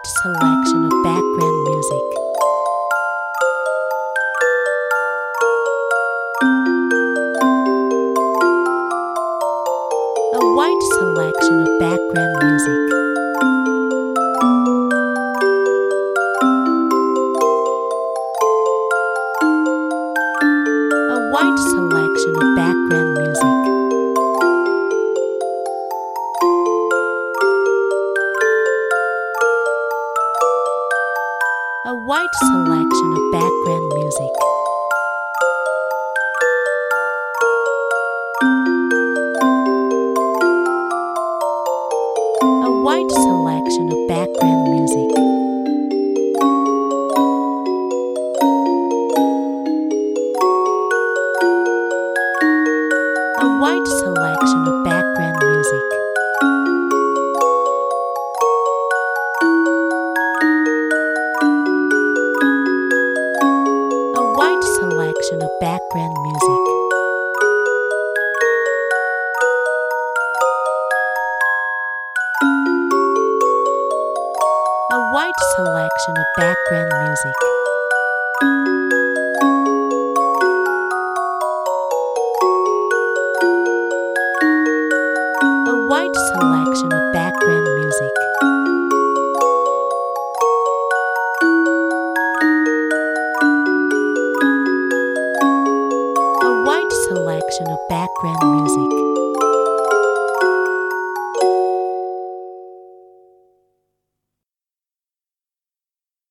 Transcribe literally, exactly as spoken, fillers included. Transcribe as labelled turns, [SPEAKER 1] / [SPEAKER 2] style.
[SPEAKER 1] selection of background music. A wide selection of background music. A wide selection of background music. A wide selection of background music. A wide selection of background music. A wide selection of background music. A wide selection of background music. A wide selection of background music. A wide selection of background music. A wide selection of background music.